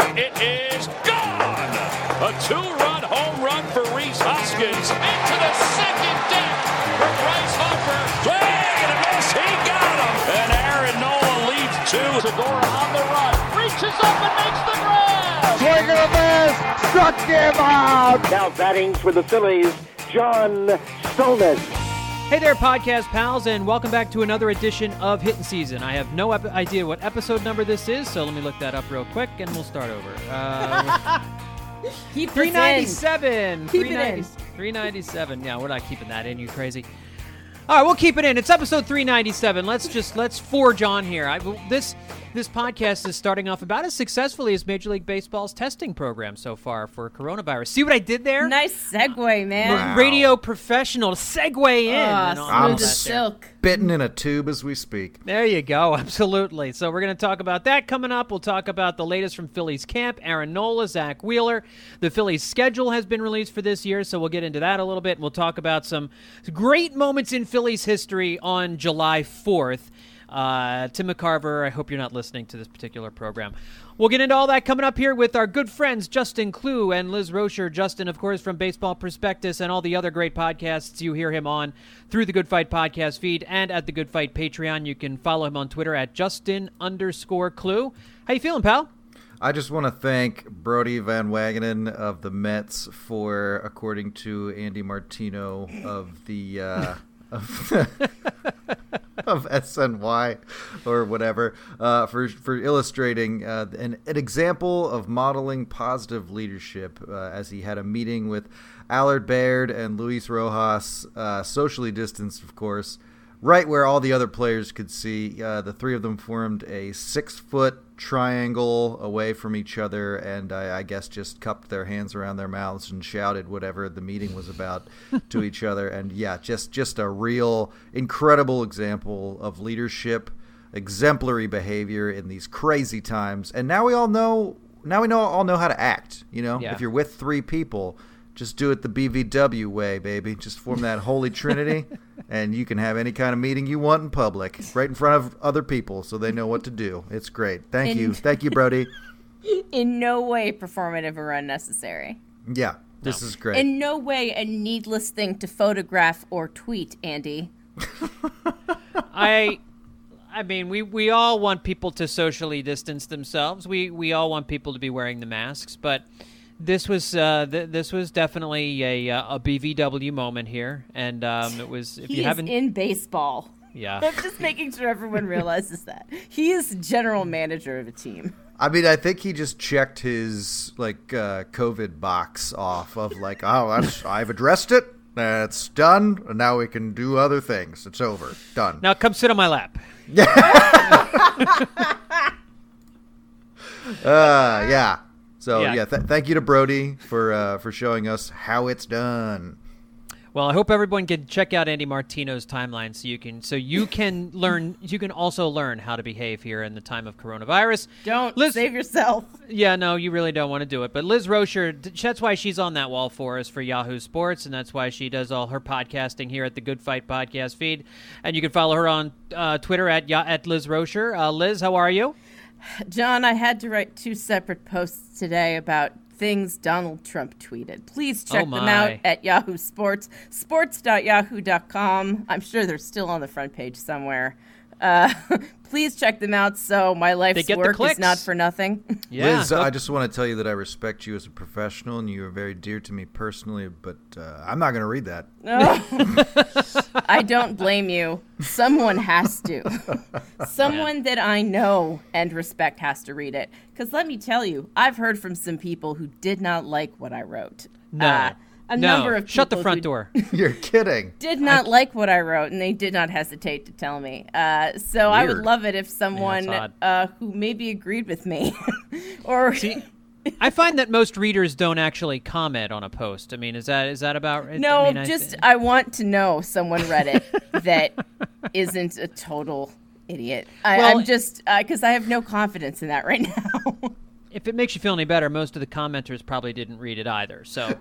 It is gone. A two-run home run for Rhys Hoskins. Into the second deck for Bryce Harper. Swing and a miss. He got him. And Aaron Nola leads two. Segura on the run. Reaches up and makes the grab. Swing and a miss. Struck him out. Now batting for the Phillies, John Stolnis. Hey there, podcast pals, and welcome back to another edition of Hittin' Season. I have no idea what episode number this is, so let me look that up real quick, and we'll start over. Keep 397. Keep it in. 397. Yeah, we're not keeping that in, you crazy. All right, we'll keep it in. It's episode 397. Let's forge on here. This podcast is starting off about as successfully as Major League Baseball's testing program so far for coronavirus. See what I did there? Nice segue, man. Wow. Radio professional segue in. and all Smooth that as there. silk. Bitten in a tube as we speak. There you go. Absolutely. So we're going to talk about that coming up. We'll talk about the latest from Phillies camp, Aaron Nola, Zach Wheeler. The Phillies schedule has been released for this year, so we'll get into that a little bit. And we'll talk about some great moments in Phillies history on July 4th. Tim McCarver, I hope you're not listening to this particular program. We'll get into all that coming up here with our good friends Justin Klugh and Liz Rocher. Justin, of course, from Baseball Prospectus and all the other great podcasts. You hear him on through the Good Fight podcast feed and at the Good Fight Patreon. You can follow him on Twitter at Justin_Klugh. How you feeling, pal? I just want to thank Brody Van Wagenen of the Mets for, according to Andy Martino of the of SNY or whatever, for illustrating an example of modeling positive leadership as he had a meeting with Allard Baird and Luis Rojas, socially distanced, of course, right where all the other players could see. The three of them formed a 6-foot triangle away from each other, and I guess just cupped their hands around their mouths and shouted whatever the meeting was about to each other. And yeah, just a real incredible example of leadership, exemplary behavior in these crazy times. And now we all know how to act. You know, Yeah. If you're with three people, just do it the BVW way, baby. Just form that holy trinity, and you can have any kind of meeting you want in public, right in front of other people, so they know what to do. It's great. Thank you, Brody. In no way performative or unnecessary. Yeah, this is great. In no way a needless thing to photograph or tweet, Andy. I mean, we all want people to socially distance themselves. We all want people to be wearing the masks, but this was definitely a BVW moment here, and it was. If He you is haven't, in baseball. yeah, I'm just making sure everyone realizes that. He is general manager of a team. I mean, I think he just checked his COVID box off of I've addressed it. It's done. And now we can do other things. It's over. Done. now come sit on my lap. Yeah. So Yeah. yeah, thank you to Brody for showing us how it's done. Well, I hope everyone can check out Andy Martino's timeline so you can learn. You can also learn how to behave here in the time of coronavirus. Don't Liz, save yourself. Yeah, no, you really don't want to do it. But Liz Rocher, that's why she's on that wall for us for Yahoo Sports, and that's why she does all her podcasting here at the Good Fight podcast feed. And you can follow her on Twitter at Liz Rocher. Liz, how are you? John, I had to write 2 separate posts today about things Donald Trump tweeted. Please check them out at Yahoo Sports, sports.yahoo.com. I'm sure they're still on the front page somewhere. Please check them out so my life's work is not for nothing. Yeah. Liz, I just want to tell you that I respect you as a professional, and you are very dear to me personally, but I'm not going to read that. I don't blame you. Someone has to. Someone that I know and respect has to read it. Because let me tell you, I've heard from some people who did not like what I wrote. No. A number of people Shut the front door. You're kidding. did not like what I wrote, and they did not hesitate to tell me. So I would Weird. love it if someone who maybe agreed with me or... See, I find that most readers don't actually comment on a post. I mean, is that about right? No, I mean, I want to know someone read it that isn't a total idiot. I'm just because I have no confidence in that right now. If it makes you feel any better, most of the commenters probably didn't read it either. So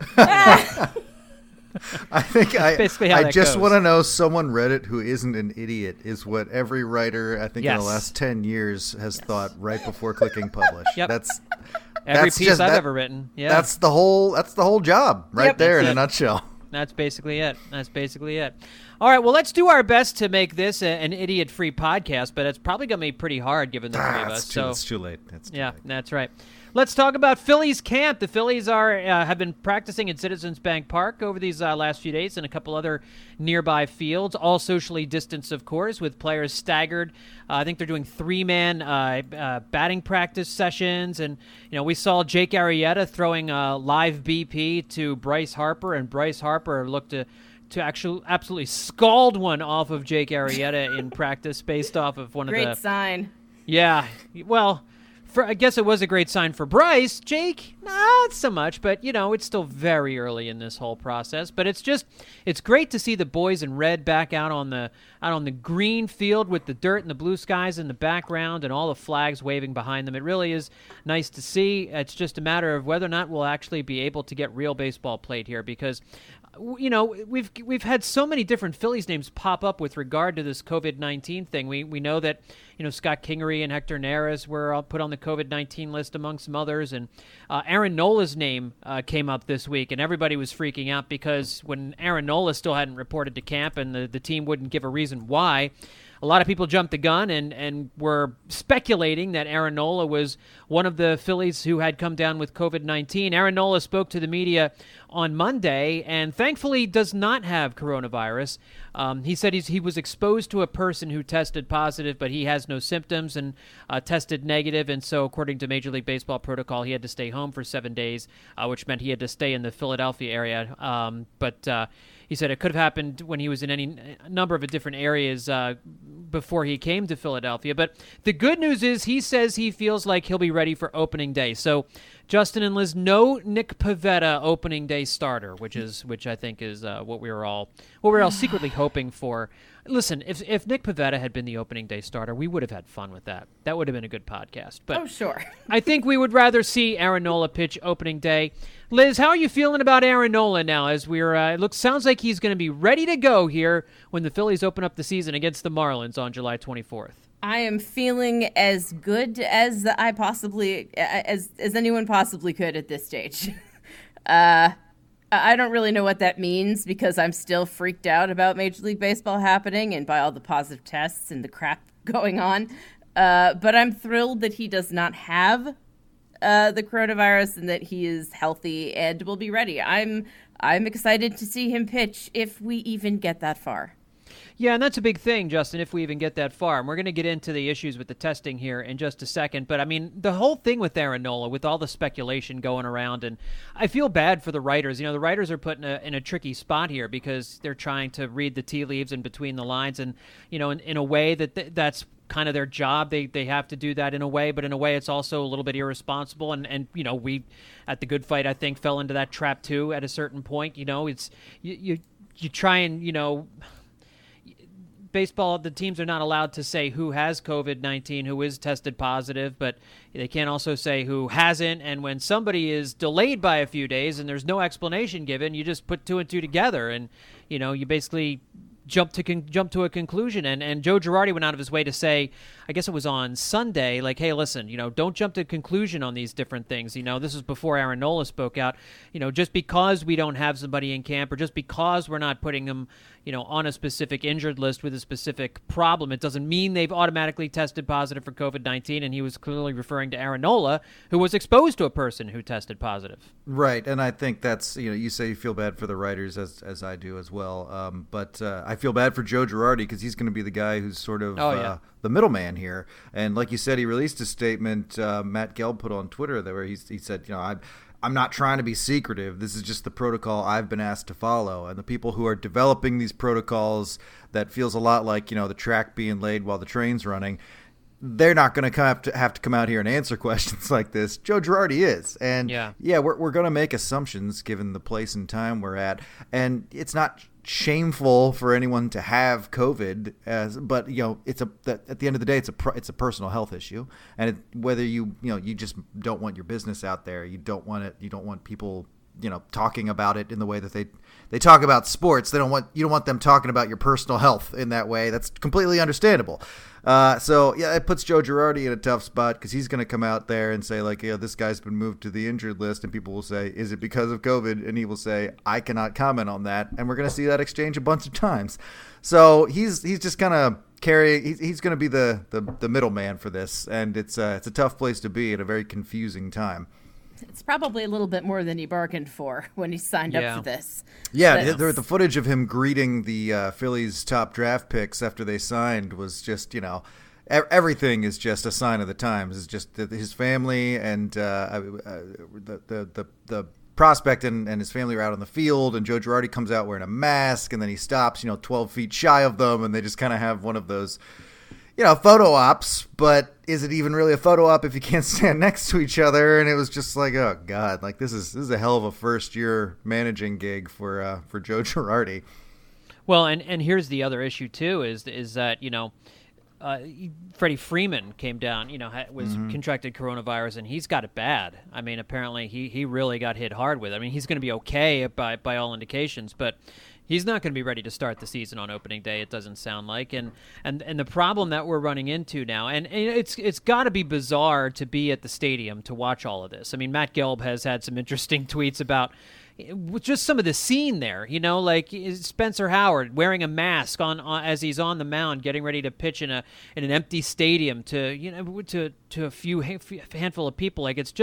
I think Basically how I that just goes. want to know someone read it who isn't an idiot is what every writer I think in Yes. the last 10 years has thought right before clicking publish. Yep. That's Every piece I've ever written. Yeah. That's the whole job right there in a nutshell. That's basically it. All right, well, let's do our best to make this an idiot-free podcast, but it's probably going to be pretty hard given the three of us. It's too late. That's right. Let's talk about Phillies camp. The Phillies have been practicing at Citizens Bank Park over these last few days and a couple other nearby fields, all socially distanced, of course, with players staggered. I think they're doing 3-man batting practice sessions. And, we saw Jake Arrieta throwing live BP to Bryce Harper, and Bryce Harper looked to actually absolutely scald one off of Jake Arrieta in practice based off of one of the... Great sign. Yeah, well... I guess it was a great sign for Bryce. Jake, not so much, but, it's still very early in this whole process. But it's great to see the boys in red back out on the green field with the dirt and the blue skies in the background and all the flags waving behind them. It really is nice to see. It's just a matter of whether or not we'll actually be able to get real baseball played here because we've had so many different Phillies names pop up with regard to this COVID-19 thing. We know that Scott Kingery and Hector Neris were all put on the COVID-19 list among some others, and Aaron Nola's name came up this week, and everybody was freaking out because when Aaron Nola still hadn't reported to camp and the team wouldn't give a reason why, a lot of people jumped the gun and were speculating that Aaron Nola was one of the Phillies who had come down with COVID-19. Aaron Nola spoke to the media on Monday and thankfully does not have coronavirus. He said he was exposed to a person who tested positive, but he has no symptoms and tested negative. And so according to Major League Baseball protocol, he had to stay home for 7 days, which meant he had to stay in the Philadelphia area. But he said it could have happened when he was in any number of different areas before he came to Philadelphia. But the good news is he says he feels like he'll be ready for opening day. So Justin and Liz, no Nick Pivetta opening day starter, which I think is what we were all secretly hoping for. Listen, if Nick Pivetta had been the opening day starter, we would have had fun with that. That would have been a good podcast. But sure. I think we would rather see Aaron Nola pitch opening day. Liz, how are you feeling about Aaron Nola now? As sounds like he's going to be ready to go here when the Phillies open up the season against the Marlins on July 24th. I am feeling as good as I possibly as anyone possibly could at this stage. I don't really know what that means because I'm still freaked out about Major League Baseball happening and by all the positive tests and the crap going on. But I'm thrilled that he does not have the coronavirus and that he is healthy and will be ready. I'm excited to see him pitch if we even get that far. Yeah, and that's a big thing, Justin, if we even get that far. And we're going to get into the issues with the testing here in just a second. But, I mean, the whole thing with Aaron Nola, with all the speculation going around, and I feel bad for the writers. The writers are put in a tricky spot here because they're trying to read the tea leaves in between the lines and, in a way that's kind of their job. They have to do that in a way, but in a way it's also a little bit irresponsible. And we, at The Good Fight, I think, fell into that trap, too, at a certain point. It's you try and, baseball, the teams are not allowed to say who has COVID-19, who is tested positive, but they can't also say who hasn't. And when somebody is delayed by a few days and there's no explanation given, you just put two and two together and, you basically jump to a conclusion. And Joe Girardi went out of his way to say, I guess it was on Sunday, like, hey, listen, don't jump to a conclusion on these different things. This is before Aaron Nola spoke out. Just because we don't have somebody in camp or just because we're not putting them, on a specific injured list with a specific problem, it doesn't mean they've automatically tested positive for COVID-19. And he was clearly referring to Aaron Nola, who was exposed to a person who tested positive. Right. And I think that's, you say you feel bad for the writers as I do as well. But I feel bad for Joe Girardi because he's going to be the guy who's sort of the middleman here. And like you said, he released a statement Matt Gelb put on Twitter where he said, I'm not trying to be secretive. This is just the protocol I've been asked to follow. And the people who are developing these protocols that feels a lot like, the track being laid while the train's running, they're not going to have to come out here and answer questions like this. Joe Girardi is. And we're going to make assumptions given the place and time we're at. And it's not shameful for anyone to have COVID, but it's at the end of the day, it's a personal health issue, and whether you just don't want your business out there, you don't want people talking about it in the way that they talk about sports. You don't want them talking about your personal health in that way. That's completely understandable. So yeah, it puts Joe Girardi in a tough spot because he's going to come out there and say like, this guy's been moved to the injured list, and people will say, is it because of COVID? And he will say, I cannot comment on that. And we're going to see that exchange a bunch of times. So he's just kind of he's going to be the middleman for this, and it's a tough place to be at a very confusing time. It's probably a little bit more than he bargained for when he signed up for this. Yeah, the footage of him greeting the Phillies' top draft picks after they signed was just, everything is just a sign of the times. It's just his family and the prospect and his family are out on the field, and Joe Girardi comes out wearing a mask, and then he stops, 12 feet shy of them, and they just kind of have one of those, photo ops. But is it even really a photo op if you can't stand next to each other? And it was just like, oh God, like this is a hell of a first year managing gig for Joe Girardi. Well, and here's the other issue too is that Freddie Freeman came down, was contracted coronavirus, and he's got it bad. I mean, apparently he really got hit hard with it. I mean, he's going to be okay by all indications, but he's not going to be ready to start the season on opening day, it doesn't sound like. And the problem that we're running into now, and it's got to be bizarre to be at the stadium to watch all of this. I mean, Matt Gelb has had some interesting tweets about just some of the scene there, like Spencer Howard wearing a mask on as he's on the mound, getting ready to pitch in an empty stadium to a handful of people. Like it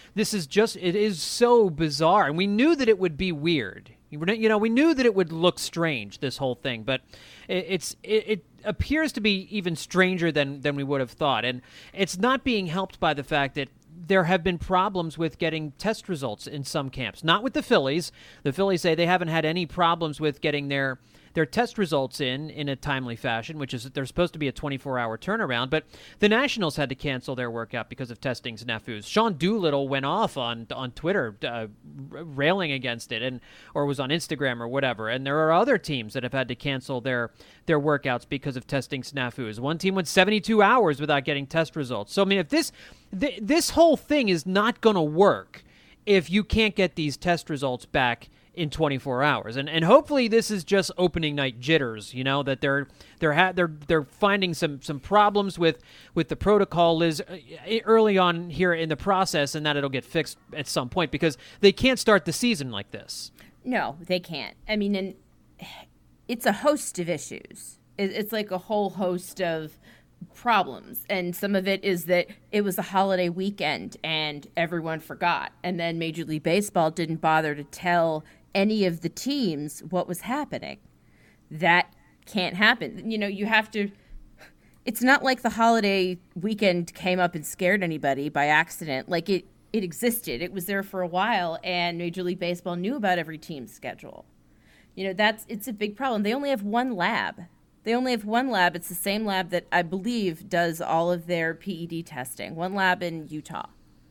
is so bizarre, and we knew that it would be weird. We knew that it would look strange, this whole thing, but it appears to be even stranger than we would have thought, and it's not being helped by the fact that there have been problems with getting test results in some camps. Not with the Phillies. The Phillies say they haven't had any problems with getting their test results in a timely fashion, which is that they're supposed to be a 24-hour turnaround. But the Nationals had to cancel their workout because of testing snafus. Sean Doolittle went off on Twitter railing against it, or was on Instagram or whatever. And there are other teams that have had to cancel their workouts because of testing snafus. One team went 72 hours without getting test results. So, I mean, if this whole thing is not going to work if you can't get these test results back in 24 hours, and hopefully this is just opening night jitters. That they're finding some problems with the protocol is early on here in the process, and that it'll get fixed at some point because they can't start the season like this. No, they can't. I mean, and it's a host of issues. It's like a whole host of problems, and some of it is that it was a holiday weekend and everyone forgot, and then Major League Baseball didn't bother to tell any of the teams what was happening. That can't happen. You have to. It's not like the holiday weekend came up and scared anybody by accident. Like it existed. It was there for a while, and Major League Baseball knew about every team's schedule. It's a big problem. They only have one lab. It's the same lab that I believe does all of their PED testing. One lab in Utah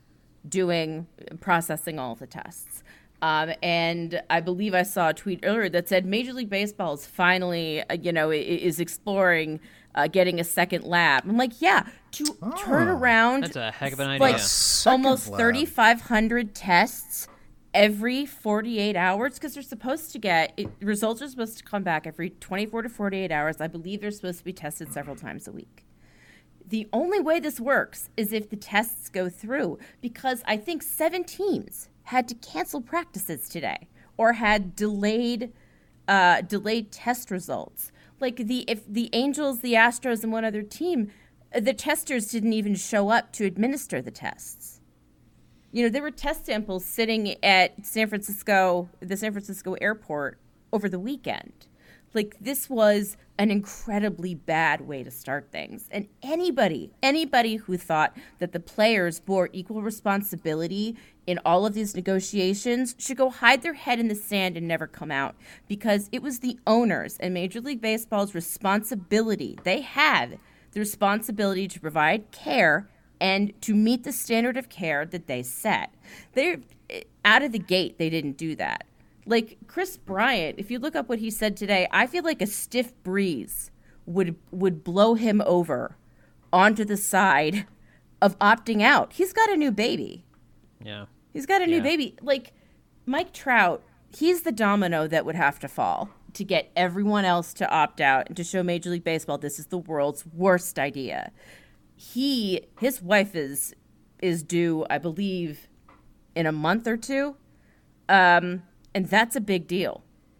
processing all of the tests. And I believe I saw a tweet earlier that said Major League Baseball is finally, is exploring getting a second lab. I'm like, yeah, turn around. That's a heck of an idea. Like almost 3,500 tests every 48 hours, because they're supposed to results are supposed to come back every 24 to 48 hours. I believe they're supposed to be tested several times a week. The only way this works is if the tests go through, because I think 7 teams had to cancel practices today or had delayed test results. Like if the Angels, the Astros, and one other team, the testers didn't even show up to administer the tests. There were test samples sitting at the San Francisco airport over the weekend. Like, this was an incredibly bad way to start things. And anybody who thought that the players bore equal responsibility in all of these negotiations should go hide their head in the sand and never come out, because it was the owners and Major League Baseball's responsibility. They had the responsibility to provide care and to meet the standard of care that they set. Out of the gate, they didn't do that. Like Chris Bryant, if you look up what he said today, I feel like a stiff breeze would blow him over onto the side of opting out. He's got a new baby. Yeah. He's got a new baby. Like, Mike Trout, he's the domino that would have to fall to get everyone else to opt out and to show Major League Baseball this is the world's worst idea. His wife is due, I believe, in a month or two, and that's a big deal.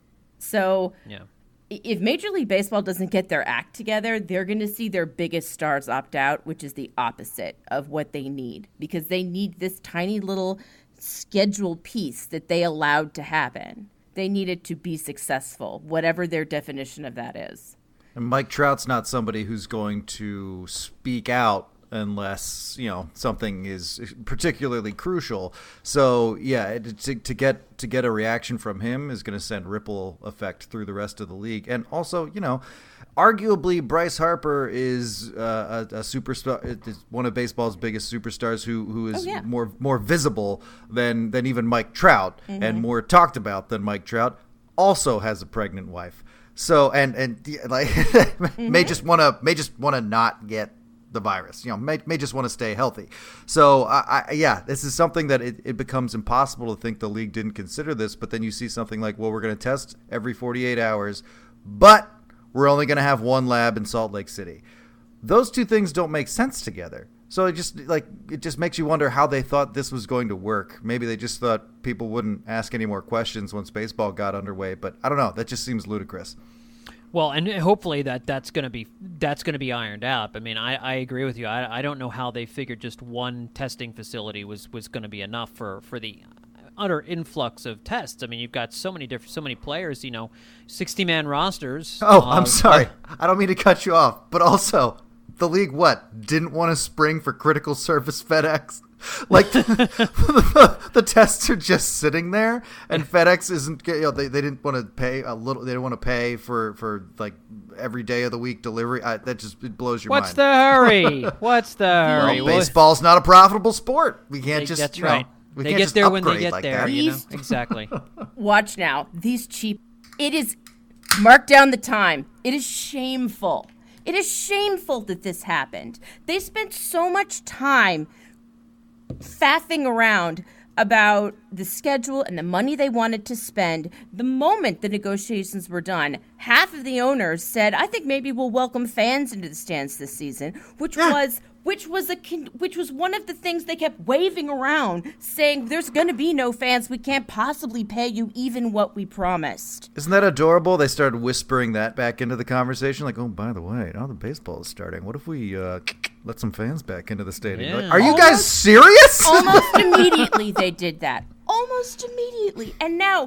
So if Major League Baseball doesn't get their act together, they're going to see their biggest stars opt out, which is the opposite of what they need, because they need this tiny little schedule piece that they allowed to happen. They need it to be successful, whatever their definition of that is. And Mike Trout's not somebody who's going to speak out unless, something is particularly crucial. So, yeah, to get a reaction from him is going to send ripple effect through the rest of the league. And also, arguably Bryce Harper is a superstar, is one of baseball's biggest superstars who is more visible than even Mike Trout, and more talked about than Mike Trout, also has a pregnant wife. So and like may just want to not get the virus, may just want to stay healthy. So this is something that it becomes impossible to think the league didn't consider this. But then you see something like, well, we're going to test every 48 hours, but we're only going to have one lab in Salt Lake City. Those two things don't make sense together. So it just makes you wonder how they thought this was going to work. Maybe they just thought people wouldn't ask any more questions once baseball got underway. But I don't know. That just seems ludicrous. Well, and hopefully that's going to be ironed out. I mean, I agree with you. I don't know how they figured just one testing facility was going to be enough for the utter influx of tests. I mean, you've got so many players, 60-man rosters. Oh, I'm sorry. I don't mean to cut you off, but also the league didn't want to spring for critical service FedEx. Like the tests are just sitting there, and FedEx isn't. They didn't want to pay a little. They didn't want to pay for like every day of the week delivery. It blows your mind. What's the hurry? What's the hurry? Well, baseball's not a profitable sport. We can't just. That's right. We they can't get just there when they get like there. That. Exactly. Watch now. These cheap. It is. Mark down the time. It is shameful. It is shameful that this happened. They spent so much time faffing around about the schedule and the money they wanted to spend. The moment the negotiations were done, half of the owners said, I think maybe we'll welcome fans into the stands this season, which was one of the things they kept waving around, saying there's going to be no fans. We can't possibly pay you even what we promised. Isn't that adorable? They started whispering that back into the conversation, like, oh, by the way, now the baseball is starting. What if we let some fans back into the stadium? Yeah. Like, are you guys serious? Almost immediately they did that. Almost immediately. And now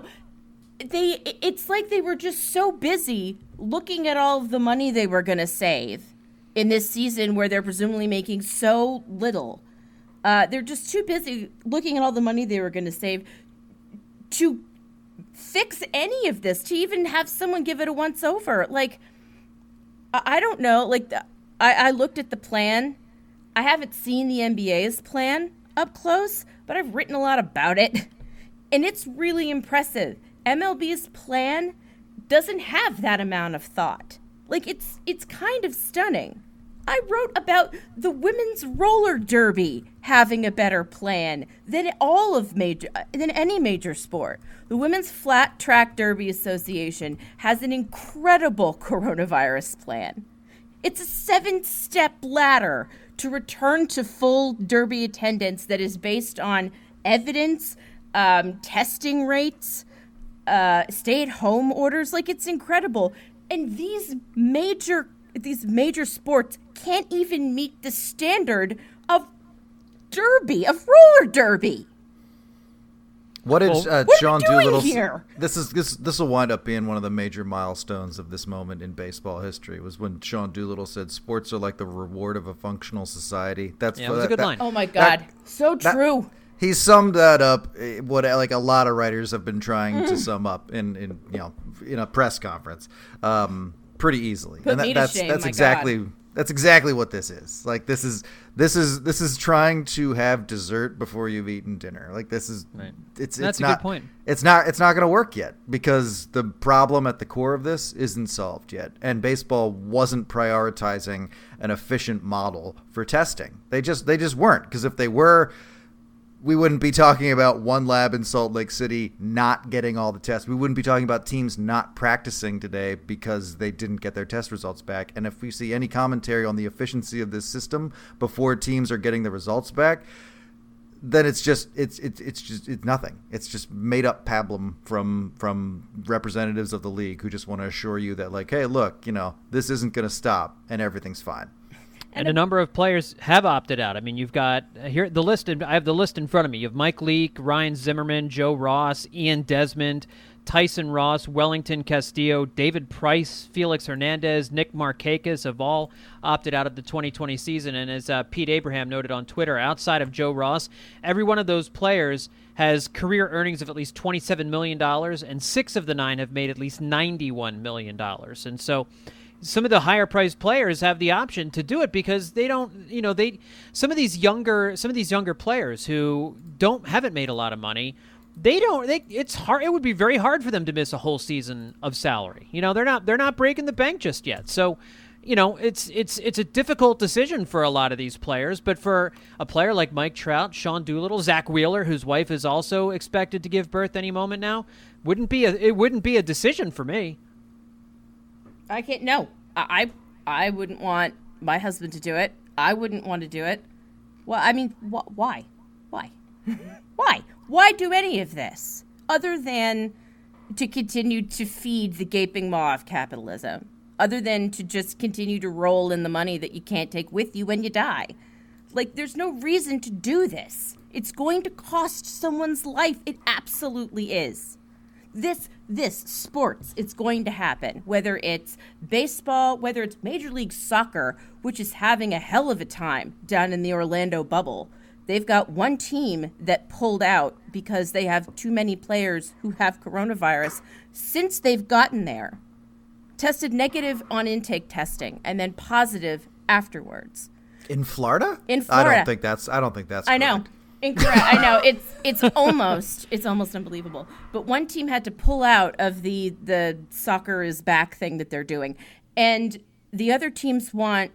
it's like they were just so busy looking at all of the money they were going to save in this season where they're presumably making so little. They're just too busy looking at all the money they were going to save to fix any of this, to even have someone give it a once-over. Like, I don't know. Like, I looked at the plan. I haven't seen the NBA's plan up close, but I've written a lot about it. And it's really impressive. MLB's plan doesn't have that amount of thought. Like, it's kind of stunning. I wrote about the women's roller derby having a better plan than any major sport. The Women's Flat Track Derby Association has an incredible coronavirus plan. It's a 7-step ladder to return to full derby attendance that is based on evidence, testing rates, stay-at-home orders. Like, it's incredible. And these major sports can't even meet the standard of roller derby. What did Sean Doolittle here? This will wind up being one of the major milestones of this moment in baseball history. Was when Sean Doolittle said sports are like the reward of a functional society. That was a good line. Oh my God, so true. He summed that up, what like a lot of writers have been trying to sum up in a press conference, pretty easily. Put me to shame, that's exactly what this is. Like this is trying to have dessert before you've eaten dinner. Like this is right. It's that's not a good point. It's not going to work yet because the problem at the core of this isn't solved yet, and baseball wasn't prioritizing an efficient model for testing. They just weren't, because if they were, we wouldn't be talking about one lab in Salt Lake City not getting all the tests. We wouldn't be talking about teams not practicing today because they didn't get their test results back. And if we see any commentary on the efficiency of this system before teams are getting the results back, then it's nothing. It's just made up pablum from representatives of the league who just want to assure you that, like, hey, look, this isn't going to stop and everything's fine. And a number of players have opted out. I mean, you've got here the list. I have the list in front of me. You have Mike Leake, Ryan Zimmerman, Joe Ross, Ian Desmond, Tyson Ross, Wellington Castillo, David Price, Felix Hernandez, Nick Markakis have all opted out of the 2020 season. And as Pete Abraham noted on Twitter, outside of Joe Ross, every one of those players has career earnings of at least $27 million, and 6 of the 9 have made at least $91 million. And so some of the higher priced players have the option to do it because they don't, some of these younger players who haven't made a lot of money, it's hard. It would be very hard for them to miss a whole season of salary. They're not breaking the bank just yet. So, it's a difficult decision for a lot of these players, but for a player like Mike Trout, Sean Doolittle, Zach Wheeler, whose wife is also expected to give birth any moment now, it wouldn't be a decision for me. I can't. No, I wouldn't want my husband to do it. I wouldn't want to do it. Well, I mean, why? Why do any of this other than to continue to feed the gaping maw of capitalism? Other than to just continue to roll in the money that you can't take with you when you die? Like, there's no reason to do this. It's going to cost someone's life. It absolutely is. This sports, it's going to happen, whether it's baseball, whether it's Major League Soccer, which is having a hell of a time down in the Orlando bubble. They've got one team that pulled out because they have too many players who have coronavirus since they've gotten there. Tested negative on intake testing and then positive afterwards. In Florida? In Florida. I don't think that's I know. correct. Incorrect. I know. It's almost unbelievable. But one team had to pull out of the soccer is back thing that they're doing. And the other teams want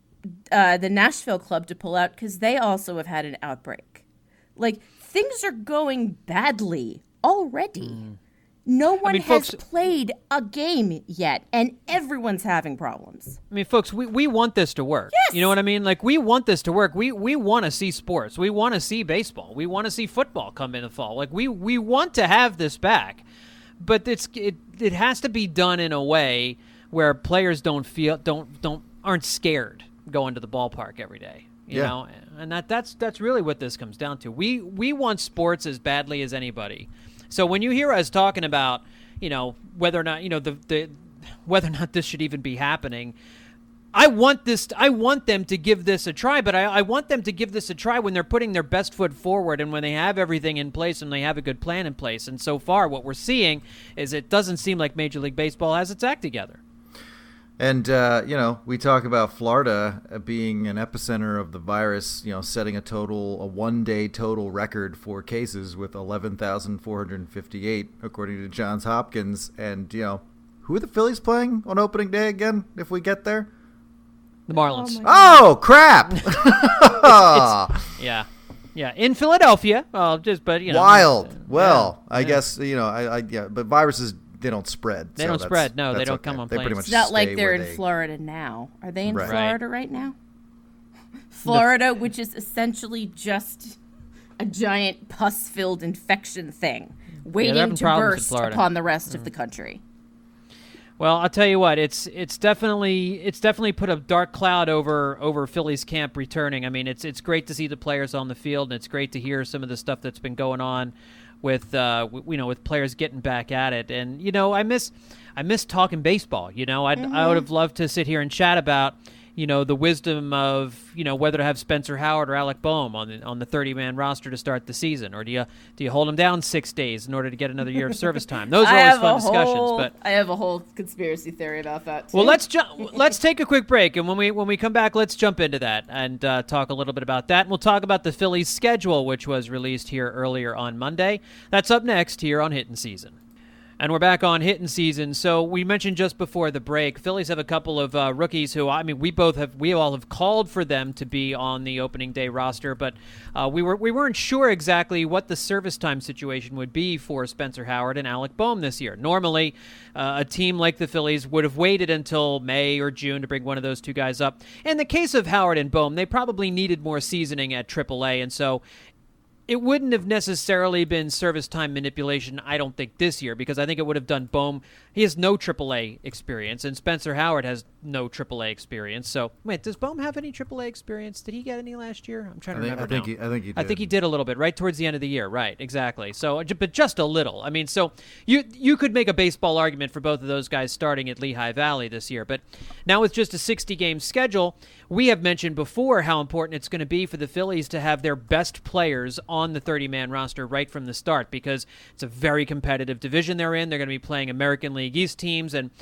the Nashville club to pull out because they also have had an outbreak. Like, things are going badly already. No one has played a game yet, and everyone's having problems. I mean, folks, we want this to work. Yes! You know what I mean? Like, we want this to work. We want to see sports. We want to see baseball. We want to see football come in the fall. Like, we want to have this back. But it has to be done in a way where players aren't scared going to the ballpark every day. You know? And that's really what this comes down to. We want sports as badly as anybody. So when you hear us talking about, whether or not, whether or not this should even be happening, I want them to give this a try, but I want them to give this a try when they're putting their best foot forward and when they have everything in place and they have a good plan in place. And so far, what we're seeing is it doesn't seem like Major League Baseball has its act together. And, we talk about Florida being an epicenter of the virus, setting a one-day total record for cases with 11,458, according to Johns Hopkins. And, who are the Phillies playing on opening day again, if we get there? The Marlins. Oh, crap! Yeah. Yeah, in Philadelphia. Wild. Well, I guess, but viruses, they don't spread. They don't spread. No, they don't come on planes. It's not like they're in Florida now. Are they in Florida right now? Florida, which is essentially just a giant pus-filled infection thing, waiting to burst upon the rest of the country. Well, I'll tell you what, it's definitely put a dark cloud over Phillies camp returning. I mean, it's great to see the players on the field, and it's great to hear some of the stuff that's been going on with with players getting back at it. And I miss talking baseball. I would have loved to sit here and chat about the wisdom of whether to have Spencer Howard or Alec Boehm on the 30-man roster to start the season, or do you hold him down 6 days in order to get another year of service time? Those are always fun discussions. But I have a whole conspiracy theory about that too. Well, let's take a quick break, and when we come back, let's jump into that and talk a little bit about that. And we'll talk about the Phillies' schedule, which was released here earlier on Monday. That's up next here on Hittin' Season. And we're back on hitting season. So we mentioned just before the break, Phillies have a couple of rookies who, I mean, we all have called for them to be on the opening day roster, but we weren't sure exactly what the service time situation would be for Spencer Howard and Alec Bohm this year. Normally, a team like the Phillies would have waited until May or June to bring one of those two guys up. In the case of Howard and Bohm, they probably needed more seasoning at AAA, and so it wouldn't have necessarily been service time manipulation, I don't think, this year, because I think it would have done Bohm. He has no AAA experience, and Spencer Howard has no AAA experience. So, wait, does Bohm have any AAA experience? Did he get any last year? I'm trying to remember now. I think he did a little bit, right towards the end of the year. Right, exactly. So, but just a little. I mean, so you could make a baseball argument for both of those guys starting at Lehigh Valley this year. But now with just a 60-game schedule, we have mentioned before how important it's going to be for the Phillies to have their best players on the 30-man roster right from the start, because it's a very competitive division they're in. They're going to be playing American League East teams, and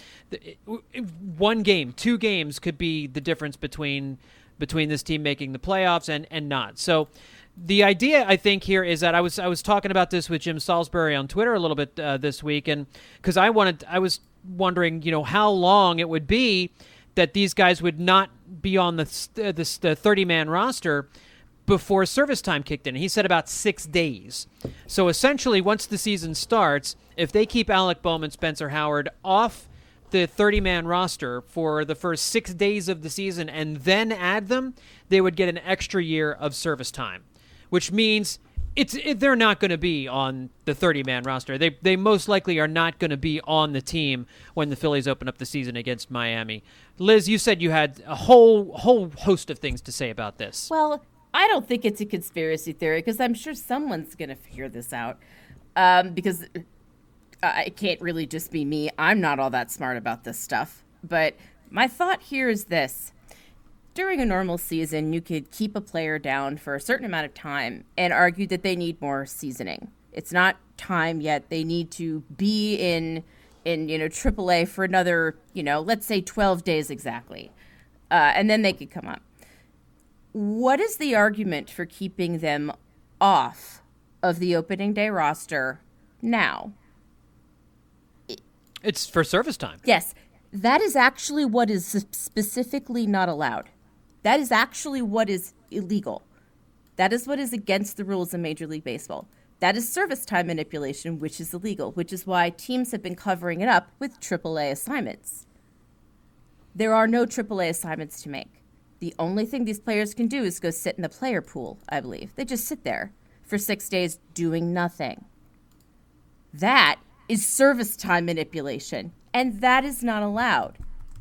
one game, 2 games could be the difference between this team making the playoffs and not. So the idea, I think, here is that I was talking about this with Jim Salisbury on Twitter a little bit this week, and because I was wondering, how long it would be that these guys would not be on the 30-man roster before service time kicked in. He said about 6 days. So essentially, once the season starts, if they keep Alec Bohm and Spencer Howard off the 30-man roster for the first 6 days of the season and then add them, they would get an extra year of service time, which means they're not going to be on the 30-man roster. They most likely are not going to be on the team when the Phillies open up the season against Miami. Liz, you said you had a whole host of things to say about this. Well, I don't think it's a conspiracy theory, because I'm sure someone's going to figure this out, because it can't really just be me. I'm not all that smart about this stuff. But my thought here is this. During a normal season, you could keep a player down for a certain amount of time and argue that they need more seasoning. It's not time yet. They need to be in AAA for another, let's say 12 days exactly. And then they could come up. What is the argument for keeping them off of the opening day roster now? It's for service time. Yes. That is actually what is specifically not allowed. That is actually what is illegal. That is what is against the rules of Major League Baseball. That is service time manipulation, which is illegal, which is why teams have been covering it up with AAA assignments. There are no AAA assignments to make. The only thing these players can do is go sit in the player pool, I believe. They just sit there for 6 days doing nothing. That is service time manipulation, and that is not allowed.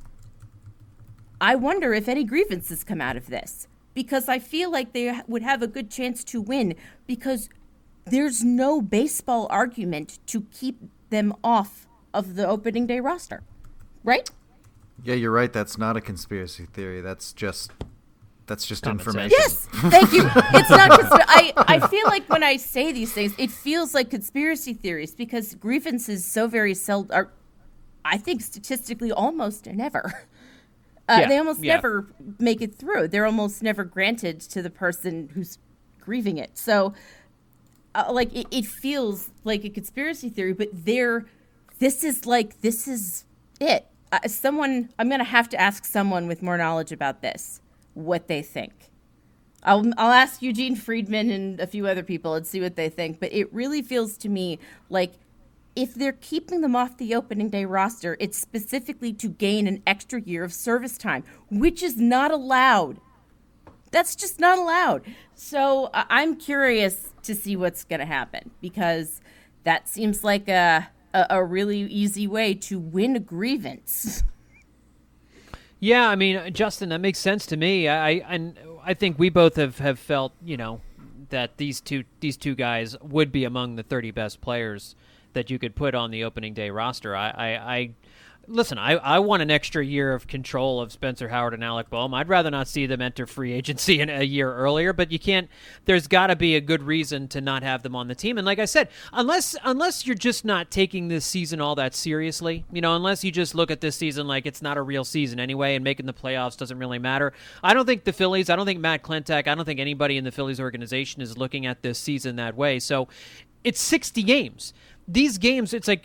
I wonder if any grievances come out of this, because I feel like they would have a good chance to win, because there's no baseball argument to keep them off of the opening day roster, right? Yeah, you're right. That's not a conspiracy theory. That's just information. Yes, thank you. It's not. I feel like when I say these things, it feels like conspiracy theories, because grievances so very seldom are, I think, statistically almost never. They almost never make it through. They're almost never granted to the person who's grieving it. So, it feels like a conspiracy theory, but this is it. I'm going to have to ask someone with more knowledge about this what they think. I'll ask Eugene Friedman and a few other people and see what they think. But it really feels to me like if they're keeping them off the opening day roster, it's specifically to gain an extra year of service time, which is not allowed. That's just not allowed. So I'm curious to see what's going to happen, because that seems like a really easy way to win a grievance. Yeah, I mean, Justin, that makes sense to me. I think we both have felt, that these two guys would be among the 30 best players that you could put on the opening day roster. Listen, I want an extra year of control of Spencer Howard and Alec Bohm. I'd rather not see them enter free agency in a year earlier, but you can't. There's got to be a good reason to not have them on the team. And like I said, unless you're just not taking this season all that seriously, unless you just look at this season like it's not a real season anyway, and making the playoffs doesn't really matter. I don't think the Phillies, I don't think Matt Klentak, I don't think anybody in the Phillies organization is looking at this season that way. So it's 60 games. These games, it's like,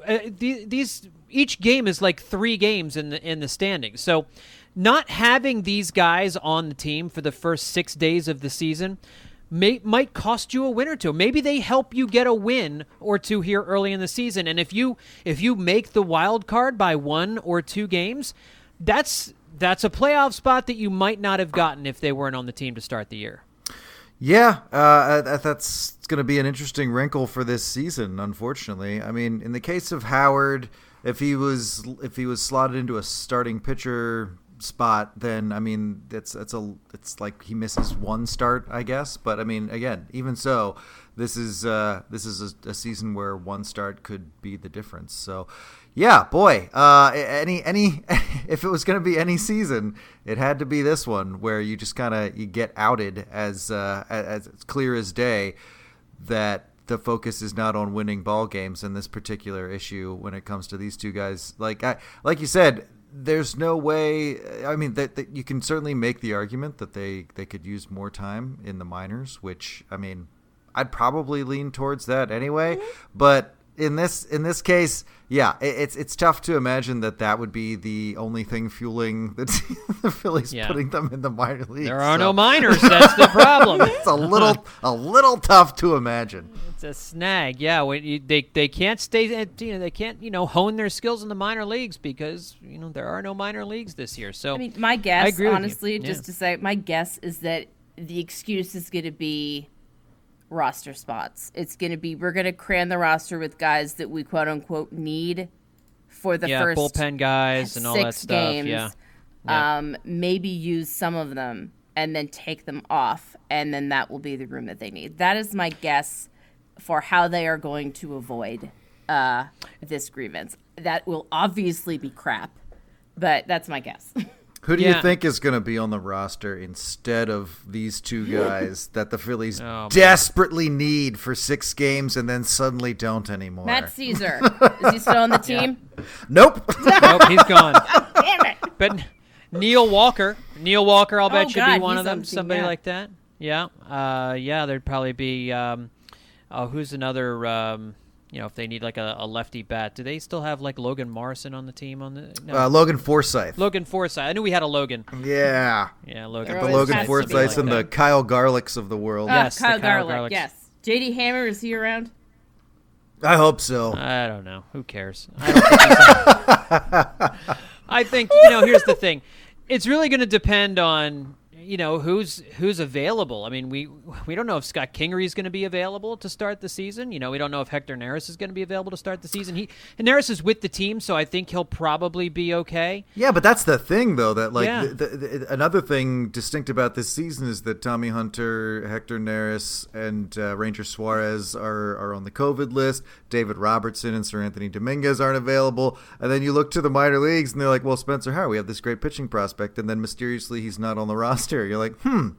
these each game is like 3 games in the standings. So not having these guys on the team for the first 6 days of the season might cost you a win or two. Maybe they help you get a win or two here early in the season. And if you make the wild card by 1 or 2 games, that's a playoff spot that you might not have gotten if they weren't on the team to start the year. Yeah, that's going to be an interesting wrinkle for this season, unfortunately. I mean, in the case of Howard, if he was slotted into a starting pitcher spot, then I mean it's like he misses 1 start, I guess. But I mean, again, even so, this is a season where 1 start could be the difference. So, yeah, boy, any if it was going to be any season, it had to be this one where you just you get outed as clear as day that the focus is not on winning ball games in this particular issue when it comes to these 2 guys. Like you said, there's no way. I mean, that you can certainly make the argument that they could use more time in the minors, which, I mean, I'd probably lean towards that anyway. But in this case, yeah, it's tough to imagine that would be the only thing fueling the Phillies putting them in the minor leagues. There are no minors. That's the problem. It's a little tough to imagine. It's a snag. Yeah, they can't stay. They can't hone their skills in the minor leagues because there are no minor leagues this year. So I mean, my guess, honestly, to say, my guess is that the excuse is going to be roster spots. It's going to be, we're going to cram the roster with guys that we quote unquote need for the first bullpen guys and all that stuff. Games. Yeah. Maybe use some of them and then take them off, and then that will be the room that they need. That is my guess for how they are going to avoid this grievance. That will obviously be crap, but that's my guess. Who do you think is going to be on the roster instead of these 2 guys that the Phillies desperately need for 6 games and then suddenly don't anymore? Matt Caesar. Is he still on the team? Yeah. Nope. Nope, he's gone. Damn it. But Neil Walker, I'll bet should be one of them. Somebody like that. Yeah. There'd probably be, who's another, if they need like a lefty bat. Do they still have like Logan Morrison on the team? Logan Forsythe. I knew we had a Logan. Yeah. Yeah, Logan. The Logan Forsythes and the Kyle Garlicks of the world. Yes, Kyle Garlick, yes. J.D. Hammer, is he around? I hope so. I don't know. Who cares? I think here's the thing. It's really going to depend on who's available. I mean, we don't know if Scott Kingery is going to be available to start the season. We don't know if Hector Neris is going to be available to start the season. Neris is with the team, so I think he'll probably be okay. Yeah, but that's the thing, though, that another thing distinct about this season is that Tommy Hunter, Hector Neris, and Ranger Suarez are on the COVID list. David Robertson and Sir Anthony Dominguez aren't available. And then you look to the minor leagues, and they're like, well, Spencer Howard, we have this great pitching prospect, and then mysteriously he's not on the roster. You're like,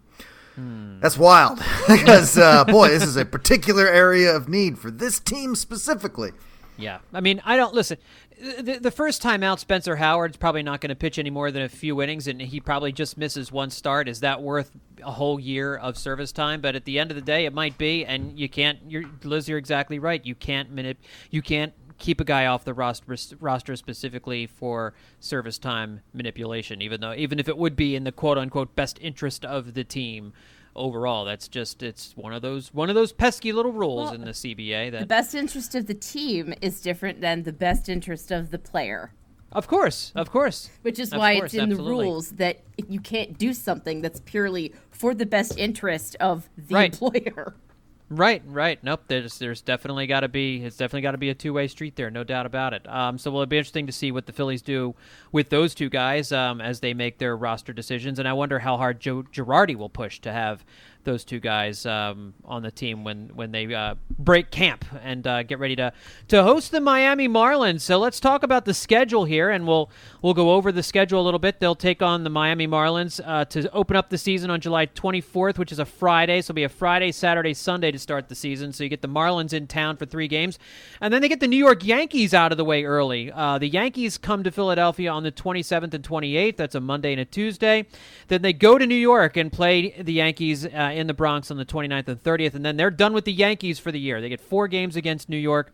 that's wild. Because, boy, this is a particular area of need for this team specifically. Yeah. I mean, listen, the first time out, Spencer Howard's probably not going to pitch any more than a few innings, and he probably just misses 1 start. Is that worth a whole year of service time? But at the end of the day, it might be, and you can't, Liz, you're exactly right. You can't keep a guy off the roster specifically for service time manipulation, even if it would be in the quote unquote best interest of the team overall. That's just, it's one of those pesky little rules in the CBA. That the best interest of the team is different than the best interest of the player. Of course. Which is why it's in the rules that you can't do something that's purely for the best interest of the employer. Right. Nope. There's definitely got to be a two-way street there, no doubt about it. So it'll be interesting to see what the Phillies do with those 2 guys as they make their roster decisions, and I wonder how hard Joe Girardi will push to have those 2 guys on the team when they break camp and get ready to host the Miami Marlins. So let's talk about the schedule here, and we'll go over the schedule a little bit. They'll take on the Miami Marlins to open up the season on July 24th, which is a Friday. So it'll be a Friday, Saturday, Sunday to start the season. So you get the Marlins in town for 3 games, and then they get the New York Yankees out of the way early. The Yankees come to Philadelphia on the 27th and 28th. That's a Monday and a Tuesday. Then they go to New York and play the Yankees in the Bronx on the 29th and 30th, and then they're done with the Yankees for the year. They get 4 games against New York.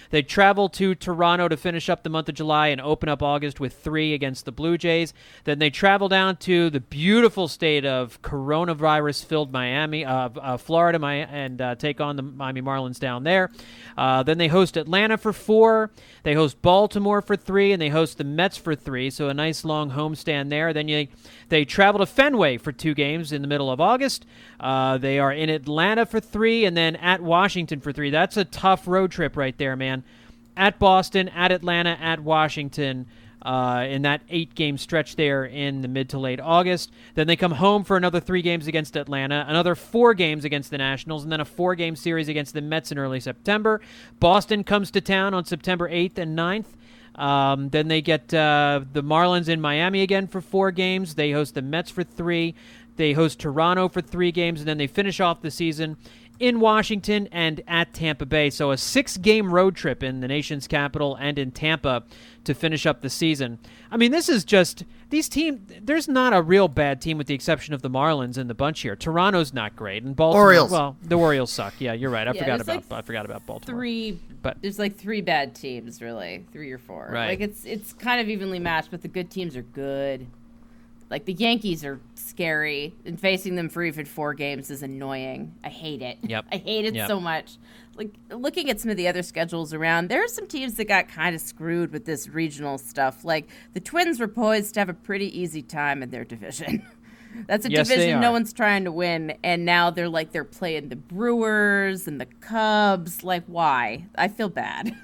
They travel to Toronto to finish up the month of July and open up August with 3 against the Blue Jays. Then they travel down to the beautiful state of coronavirus-filled Miami, Florida, and take on the Miami Marlins down there. Then they host Atlanta for 4. They host Baltimore for 3, and they host the Mets for 3, so a nice long homestand there. Then they travel to Fenway for 2 games in the middle of August. They are in Atlanta for 3, and then at Washington for 3. That's a tough road trip right there, man. At Boston, at Atlanta, at Washington, in that 8-game stretch there in the mid to late August. Then they come home for another 3 games against Atlanta, another 4 games against the Nationals, and then a 4-game series against the Mets in early September. Boston comes to town on September 8th and 9th. Then they get the Marlins in Miami again for 4 games. They host the Mets for 3. They host Toronto for 3 games, and then they finish off the season in Washington and at Tampa Bay. So a 6-game road trip in the nation's capital and in Tampa to finish up the season. I mean, this is just these teams. There's not a real bad team with the exception of the Marlins in the bunch here. Toronto's not great, and Baltimore. Orioles. Well, the Orioles suck. Yeah, you're right. I forgot there's about Baltimore. There's like 3 bad teams, really, 3 or 4. Right. Like it's kind of evenly matched, but the good teams are good. Like the Yankees are scary, and facing them for even 4 games is annoying. I hate it. Yep. I hate it so much. Like looking at some of the other schedules around, there are some teams that got kind of screwed with this regional stuff. Like the Twins were poised to have a pretty easy time in their division. That's a division no one's trying to win, and now they're playing the Brewers and the Cubs. Like, why? I feel bad.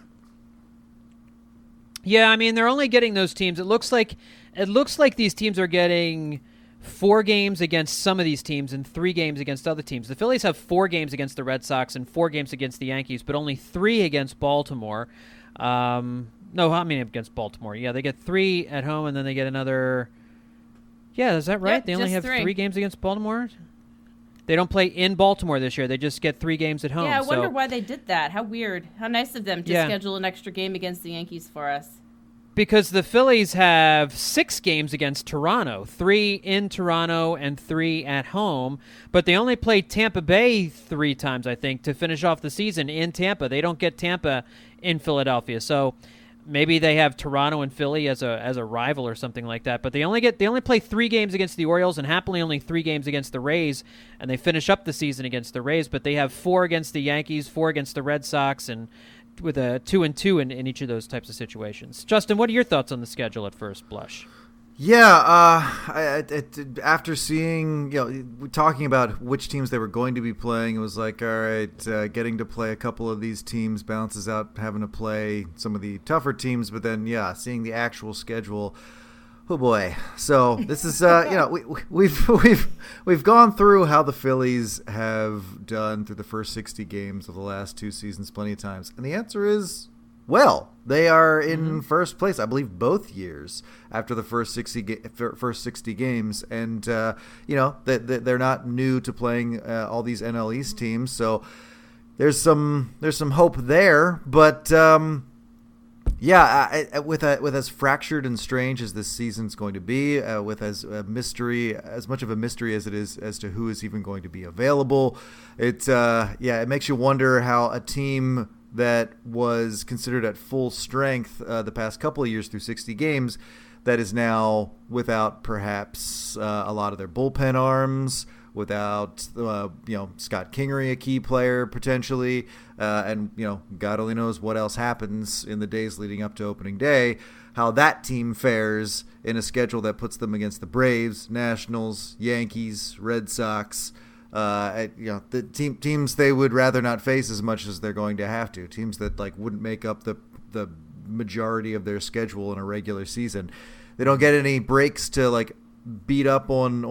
Yeah, I mean, they're only getting those teams. It looks like these teams are getting 4 games against some of these teams and 3 games against other teams. The Phillies have 4 games against the Red Sox and 4 games against the Yankees, but only 3 against Baltimore. Against Baltimore? Yeah, they get 3 at home, and then they get another. Yeah, is that right? Yep, they only have 3 games against Baltimore? They don't play in Baltimore this year. They just get 3 games at home. Yeah, I wonder why they did that. How weird. How nice of them to schedule an extra game against the Yankees for us. Because the Phillies have 6 games against Toronto, 3 in Toronto and 3 at home, but they only play Tampa Bay 3 times, I think, to finish off the season in Tampa. They don't get Tampa in Philadelphia, so maybe they have Toronto and Philly as a rival or something like that. But they only play 3 games against the Orioles and happily only 3 games against the Rays, and they finish up the season against the Rays. But they have 4 against the Yankees, 4 against the Red Sox, and with a 2-2 in each of those types of situations. Justin, what are your thoughts on the schedule at first blush? Yeah, after seeing, talking about which teams they were going to be playing, it was like, all right, getting to play a couple of these teams balances out having to play some of the tougher teams, but then, seeing the actual schedule, oh boy. So this is, we've gone through how the Phillies have done through the first 60 games of the last 2 seasons plenty of times, and the answer is, well, they are in first place, I believe, both years after the first 60 games, and they're not new to playing all these NL East teams, so there's some hope there. But with as fractured and strange as this season's going to be, with as much of a mystery as it is as to who is even going to be available, it makes you wonder how a team that was considered at full strength the past couple of years through 60 games that is now without perhaps a lot of their bullpen arms, without Scott Kingery, a key player potentially, and God only knows what else happens in the days leading up to opening day, how that team fares in a schedule that puts them against the Braves, Nationals, Yankees, Red Sox, the teams they would rather not face as much as they're going to have to. Teams that wouldn't make up the majority of their schedule in a regular season. They don't get any breaks to beat up on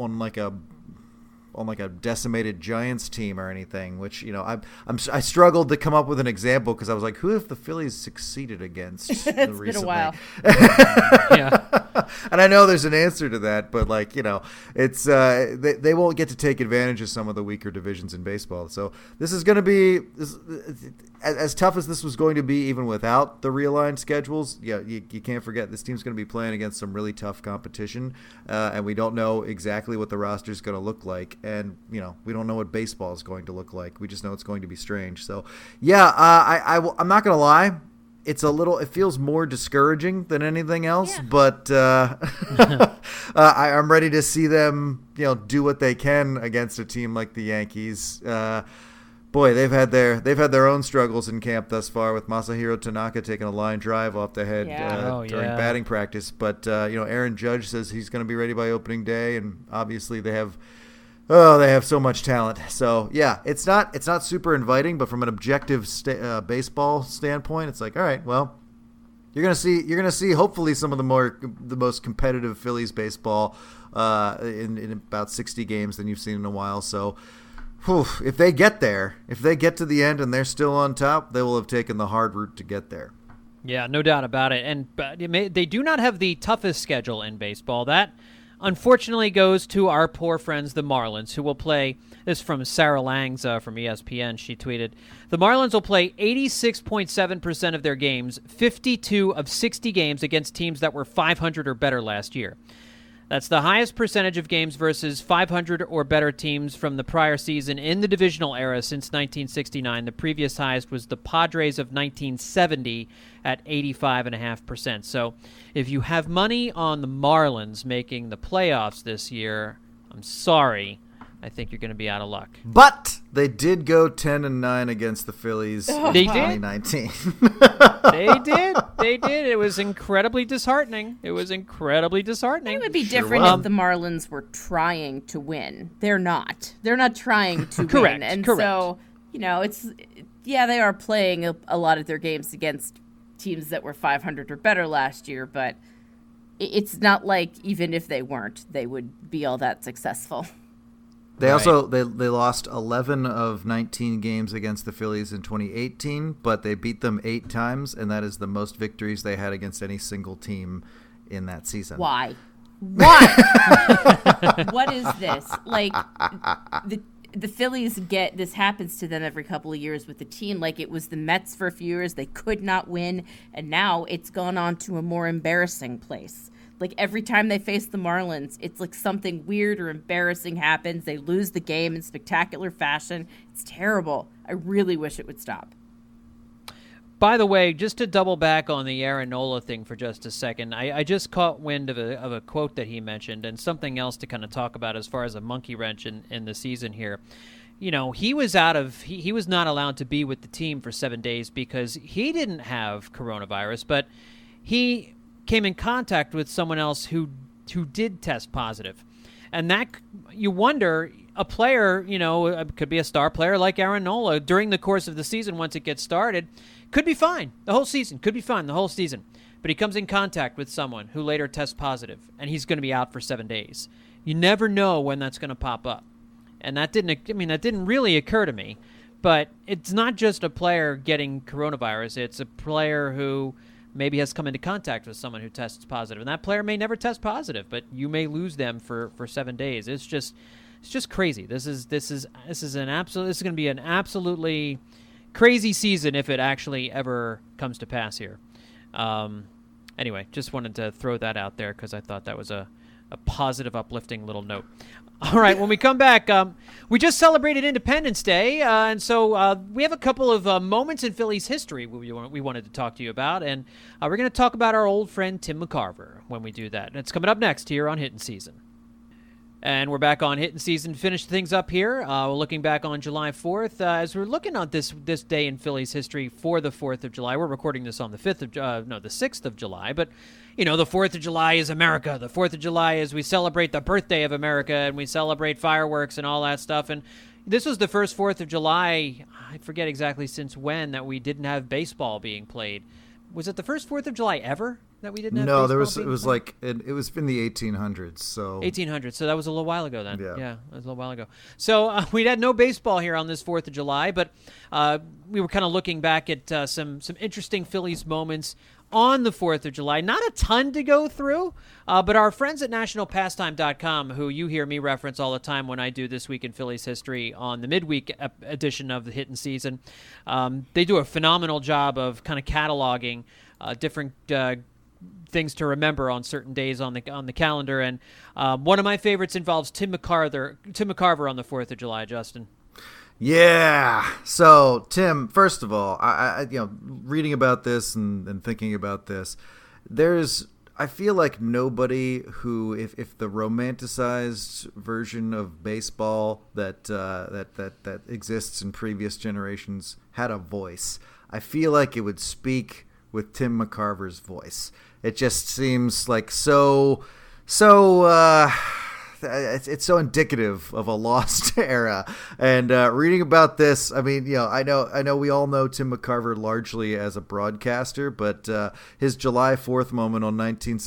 a decimated Giants team or anything. Which I struggled to come up with an example because I was like, who have the Phillies succeeded against? It's been a while. Yeah. And I know there's an answer to that, but it's they won't get to take advantage of some of the weaker divisions in baseball. So this is going to be as tough as this was going to be, even without the realigned schedules. Yeah, you can't forget this team's going to be playing against some really tough competition, and we don't know exactly what the roster is going to look like, and we don't know what baseball is going to look like. We just know it's going to be strange. So yeah, I'm not going to lie. It feels more discouraging than anything else, but I'm ready to see them, do what they can against a team like the Yankees. Boy, they've had their own struggles in camp thus far, with Masahiro Tanaka taking a line drive off the head during batting practice. But Aaron Judge says he's going to be ready by opening day, and obviously they have so much talent. So yeah, it's not super inviting, but from an objective baseball standpoint, it's like, all right, well, you're gonna see hopefully some of the most competitive Phillies baseball in about 60 games than you've seen in a while. So if they get to the end and they're still on top, they will have taken the hard route to get there. Yeah, no doubt about it. And they do not have the toughest schedule in baseball. That unfortunately goes to our poor friends, the Marlins, who will play, this from Sarah Langs from ESPN. She tweeted, the Marlins will play 86.7% of their games, 52 of 60 games against teams that were 500 or better last year. That's the highest percentage of games versus 500 or better teams from the prior season in the divisional era since 1969. The previous highest was the Padres of 1970 at 85.5%. So if you have money on the Marlins making the playoffs this year, I'm sorry, I think you're going to be out of luck. But they did go 10-9 against the Phillies in 2019. They did. It was incredibly disheartening. It would be different if the Marlins were trying to win. They're not. They're not trying to win. And so, they are playing a lot of their games against teams that were 500 or better last year, but it's not like even if they weren't, they would be all that successful. They also they lost 11 of 19 games against the Phillies in 2018, but they beat them 8 times, and that is the most victories they had against any single team in that season. Why? What is this? Like, the Phillies this happens to them every couple of years with the team. Like, it was the Mets for a few years. They could not win, and now it's gone on to a more embarrassing place. Like, every time they face the Marlins, it's like something weird or embarrassing happens. They lose the game in spectacular fashion. It's terrible. I really wish it would stop. By the way, just to double back on the Aaron Nola thing for just a second, I just caught wind of a quote that he mentioned, and something else to kind of talk about as far as a monkey wrench in the season here. He was he was not allowed to be with the team for 7 days because he didn't have coronavirus, but he came in contact with someone else who did test positive. And that, you wonder, a player, could be a star player like Aaron Nola, during the course of the season, once it gets started, could be fine. The whole season. But he comes in contact with someone who later tests positive, and he's going to be out for 7 days. You never know when that's going to pop up. And that didn't really occur to me. But it's not just a player getting coronavirus. It's a player who maybe has come into contact with someone who tests positive, and that player may never test positive, but you may lose them for 7 days. It's just crazy. This is going to be an absolutely crazy season if it actually ever comes to pass here. Anyway, just wanted to throw that out there because I thought that was a positive, uplifting little note. All right, when we come back, we just celebrated Independence Day, and so we have a couple of moments in Phillies history we wanted to talk to you about, and we're going to talk about our old friend Tim McCarver when we do that. And it's coming up next here on Hittin' Season. And we're back on Hittin' Season. Finish things up here. We're looking back on July 4th. As we're looking at this day in Phillies history for the 4th of July, we're recording this on the 6th of July, but the 4th of July is America. The 4th of July is we celebrate the birthday of America, and we celebrate fireworks and all that stuff. And this was the first 4th of July, I forget exactly since when, that we didn't have baseball being played. Was it the first 4th of July ever that we didn't have baseball? No, it was in the 1800s. So 1800s. So that was a little while ago then. Yeah, it was a little while ago. So we had no baseball here on this 4th of July, but we were kind of looking back at some interesting Phillies moments on the 4th of July. Not a ton to go through, but our friends at nationalpastime.com, who you hear me reference all the time when I do This Week in Phillies History on the midweek edition of the Hittin' Season, they do a phenomenal job of kind of cataloging different things to remember on certain days on the calendar. And one of my favorites involves Tim McCarver on the 4th of July, Justin. Yeah. So, Tim, first of all, I reading about this and thinking about this, I feel like nobody who, if the romanticized version of baseball that exists in previous generations had a voice, I feel like it would speak with Tim McCarver's voice. It just seems like it's so indicative of a lost era. And reading about this, I mean, I know we all know Tim McCarver largely as a broadcaster, but his July 4th moment in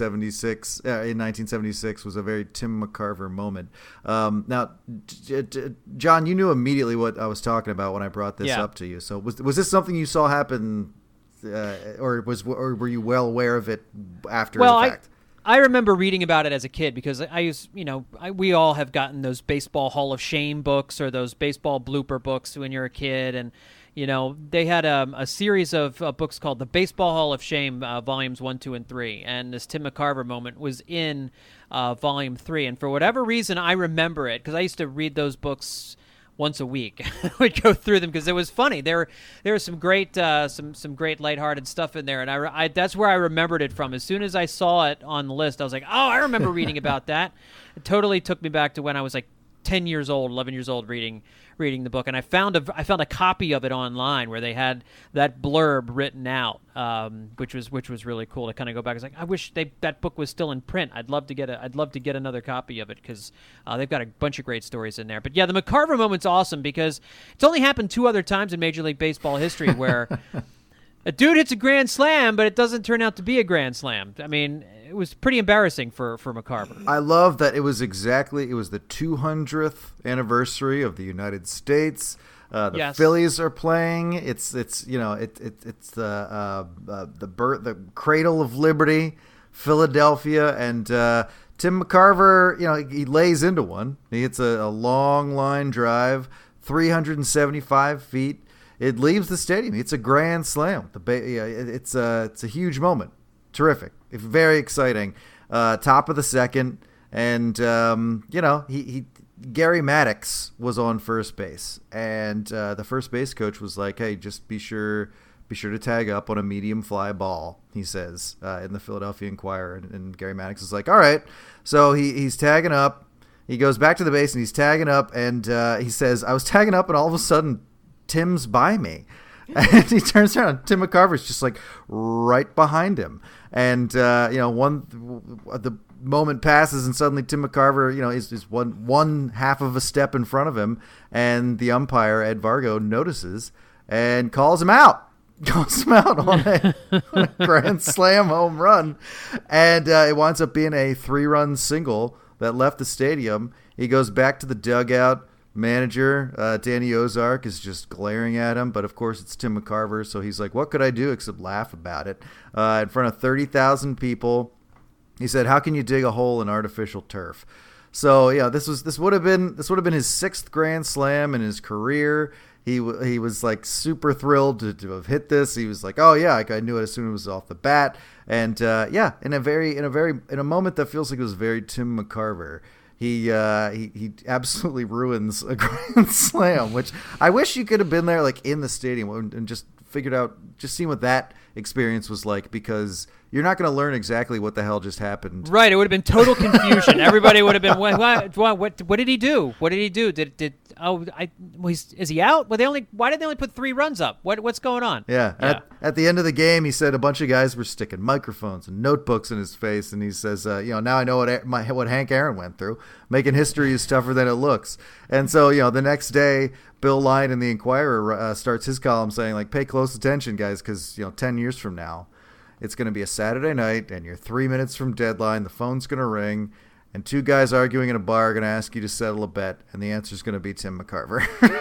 1976 was a very Tim McCarver moment. Now, John, you knew immediately what I was talking about when I brought this up to you. So was this something you saw happen, or were you well aware of it after the fact? I remember reading about it as a kid because we all have gotten those Baseball Hall of Shame books or those baseball blooper books when you're a kid. And, they had a series of books called the Baseball Hall of Shame, volumes 1, 2, and 3. And this Tim McCarver moment was in volume 3. And for whatever reason, I remember it because I used to read those books once a week. I would go through them because it was funny. There was some great some great lighthearted stuff in there, and I that's where I remembered it from. As soon as I saw it on the list, I was like, oh, I remember reading about that. It totally took me back to when I was like 10 years old, 11 years old, reading the book, and I found a copy of it online where they had that blurb written out, which was really cool to kind of go back. I was like, I wish that book was still in print. I'd love to get another copy of it because they've got a bunch of great stories in there. But yeah, the McCarver moment's awesome because it's only happened 2 other times in Major League Baseball history where a dude hits a grand slam, but it doesn't turn out to be a grand slam. I mean, it was pretty embarrassing for McCarver. I love that it was the 200th anniversary of the United States. The Phillies are playing. It's the cradle of liberty, Philadelphia, and Tim McCarver. He lays into one. He hits a long line drive, 375 feet. It leaves the stadium. It's a grand slam. It's a huge moment. Terrific. Very exciting. Top of the second, and Gary Maddox was on first base, and the first base coach was like, "Hey, just be sure to tag up on a medium fly ball," he says in the Philadelphia Inquirer, and Gary Maddox is like, "All right." So he's tagging up. He goes back to the base and he's tagging up, and he says, "I was tagging up, and all of a sudden, Tim's by me." And he turns around. Tim McCarver's just like right behind him, and the moment passes, and suddenly Tim McCarver, is one half of a step in front of him, and the umpire Ed Vargo notices and calls him out. On a grand slam home run, and it winds up being a 3-run single that left the stadium. He goes back to the dugout. Manager Danny Ozark is just glaring at him, but of course it's Tim McCarver, so he's like, what could I do except laugh about it? In front of 30,000 people, he said, how can you dig a hole in artificial turf? So this would have been his 6th grand slam in his career. He was like super thrilled to have hit this. He was like, oh yeah, I knew it as soon as it was off the bat, and in a moment that feels like it was very Tim McCarver. He absolutely ruins a grand slam, which I wish you could have been there, like in the stadium, and just seen what that experience was like, because you're not going to learn exactly what the hell just happened. Right, it would have been total confusion. Everybody would have been, what did he do? What did he do? Is he out? Why did they only put 3 runs up? What's going on? Yeah. At the end of the game, he said a bunch of guys were sticking microphones and notebooks in his face, and he says, now I know what Hank Aaron went through. Making history is tougher than it looks. And so, the next day, Bill Lyon in the Inquirer starts his column saying, like, pay close attention, guys, because 10 years from now, it's going to be a Saturday night, and you're 3 minutes from deadline. The phone's going to ring, and two guys arguing in a bar are going to ask you to settle a bet, and the answer is going to be Tim McCarver.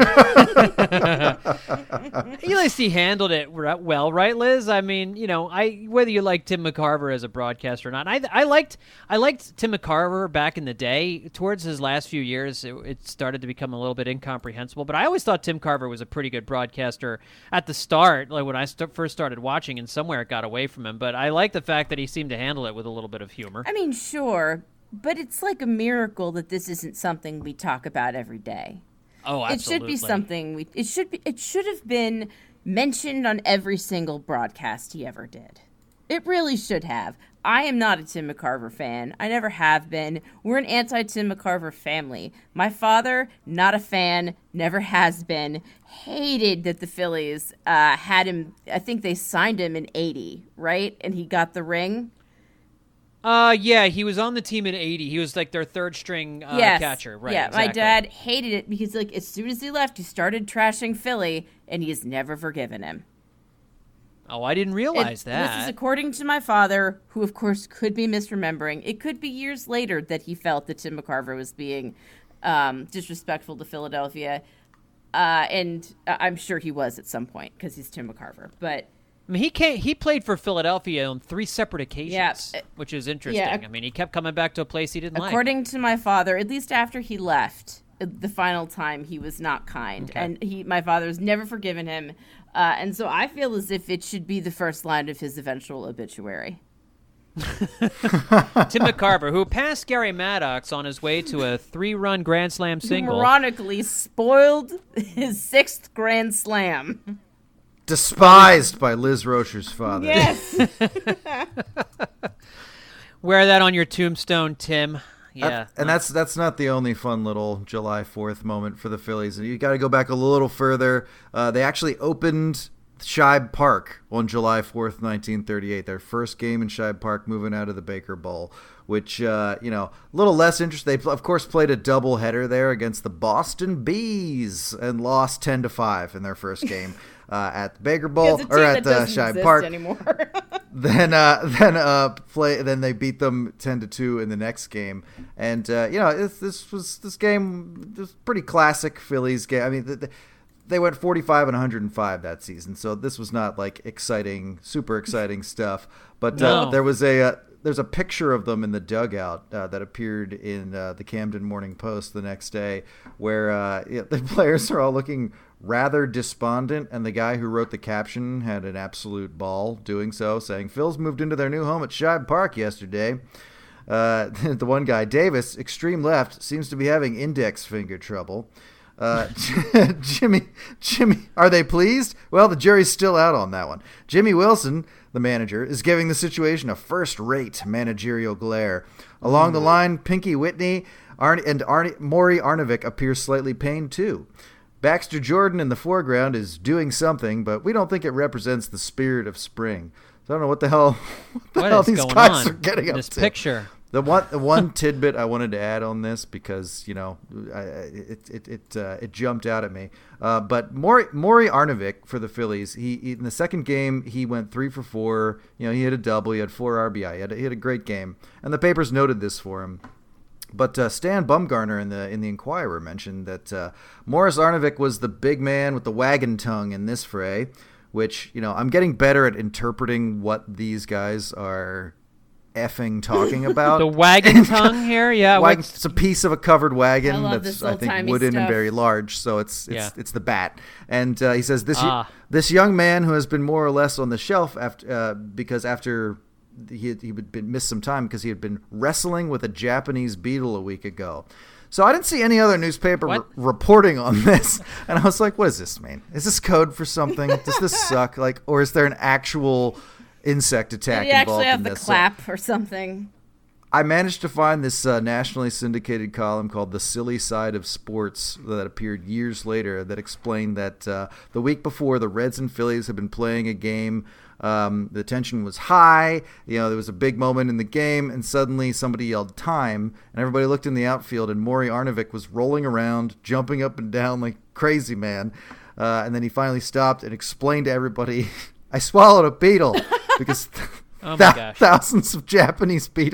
At least he handled it well, right, Liz? I mean, whether you like Tim McCarver as a broadcaster or not, I liked Tim McCarver back in the day. Towards his last few years, it started to become a little bit incomprehensible. But I always thought Tim Carver was a pretty good broadcaster at the start, like when I first started watching, and somewhere it got away from him. But I like the fact that he seemed to handle it with a little bit of humor. I mean, sure. But it's like a miracle that this isn't something we talk about every day. Oh, absolutely. It should be something it should have been mentioned on every single broadcast he ever did. It really should have. I am not a Tim McCarver fan. I never have been. We're an anti-Tim McCarver family. My father, not a fan, never has been. Hated that the Phillies had him. I think they signed him in '80, right? And he got the ring. Yeah, he was on the team in '80. He was like their third string catcher, right? Yeah, exactly. My dad hated it because like as soon as he left, he started trashing Philly, and he has never forgiven him. Oh, I didn't realize that. This is according to my father, who of course could be misremembering. It could be years later that he felt that Tim McCarver was being disrespectful to Philadelphia, and I'm sure he was at some point because he's Tim McCarver, but. I mean, he played for Philadelphia on 3 separate occasions, which is interesting. Yeah, I mean, he kept coming back to a place he didn't like. According to my father, at least after he left, the final time he was not kind. Okay. And my father's never forgiven him. And so I feel as if it should be the first line of his eventual obituary. Tim McCarver, who passed Gary Maddox on his way to a 3-run Grand Slam single. Ironically spoiled his 6th Grand Slam. Despised by Liz Rocher's father. Yes. Wear that on your tombstone, Tim. Yeah. And that's not the only fun little July 4th moment for the Phillies. You got to go back a little further. They actually opened Shibe Park on July 4th, 1938. Their first game in Shibe Park, moving out of the Baker Bowl, which, a little less interesting. They, of course, played a doubleheader there against the Boston Bees and lost 10-5 in their first game. At the Baker Bowl or at the Shibe Park. then they beat them 10-2 in the next game, and this game was pretty classic Phillies game. I mean, they went 45-105 that season, so this was not like super exciting stuff. But no. There's a picture of them in the dugout that appeared in the Camden Morning Post the next day, where the players are all looking rather despondent, and the guy who wrote the caption had an absolute ball doing so, saying, "Phil's moved into their new home at Shibe Park yesterday." The one guy, Davis, extreme left, seems to be having index finger trouble. Jimmy, are they pleased? Well, the jury's still out on that one. Jimmy Wilson, the manager, is giving the situation a first-rate managerial glare. Along the line, Pinky Whitney and Maury Arnovic appear slightly pained too. Baxter Jordan in the foreground is doing something, but we don't think it represents the spirit of spring. So I don't know what the hell these guys are getting up to. This picture. The one tidbit I wanted to add on this, because it jumped out at me. But Maury Arnovic for the Phillies, he in the second game he went 3 for 4. He had a double, he had 4 RBI, he had a great game, and the papers noted this for him. But Stan Bumgarner in the Inquirer mentioned that Morris Arnovic was the big man with the wagon tongue in this fray, which, I'm getting better at interpreting what these guys are effing talking about. The wagon tongue here? Yeah. It's a piece of a covered wagon that's, I think, wooden and very large, so it's the bat. And he says this young man who has been more or less on the shelf after he had missed some time because he had been wrestling with a Japanese beetle a week ago. So I didn't see any other newspaper reporting on this, and I was like, "What does this mean? Is this code for something? Does this suck? Or is there an actual insect attack involved in this?" Did he actually have the clap or something? I managed to find this nationally syndicated column called "The Silly Side of Sports" that appeared years later that explained that the week before, the Reds and Phillies had been playing a game. The tension was high. There was a big moment in the game, and suddenly somebody yelled time, and everybody looked in the outfield, and Maury Arnovic was rolling around, jumping up and down like crazy man. And then he finally stopped and explained to everybody, "I swallowed a beetle," because thousands of Japanese beetles